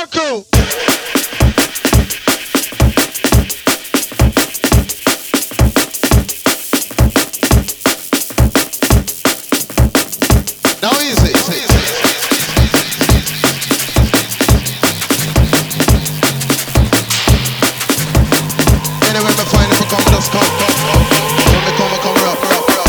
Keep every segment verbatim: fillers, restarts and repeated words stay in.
Marco. Now easy. Anyway, me find if I come, just come. When me come, I come up.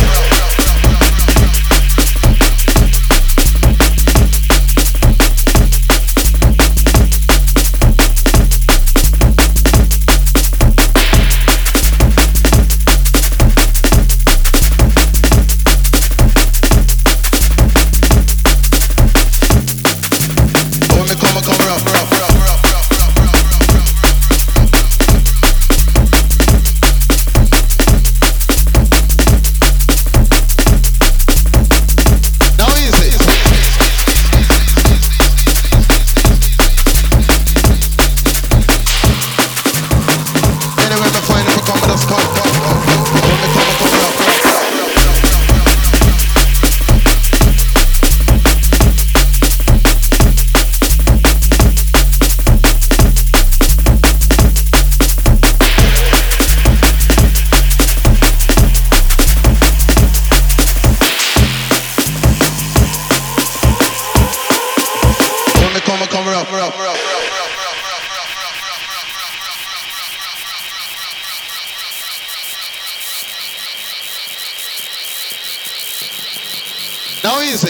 Now easy.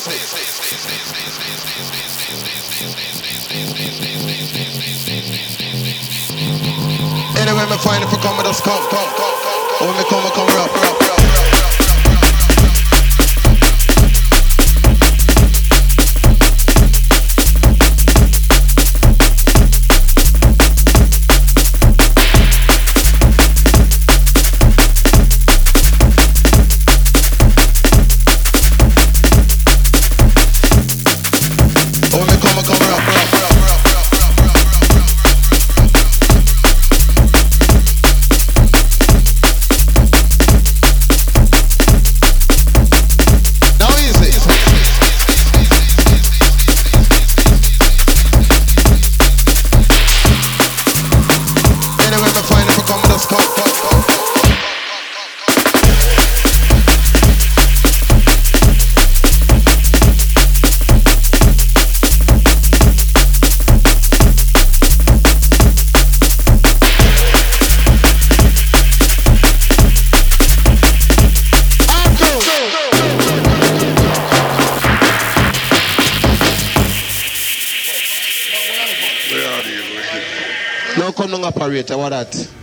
Anyway, me find if I come, just come. When me come, I come up. No come no operator, what that?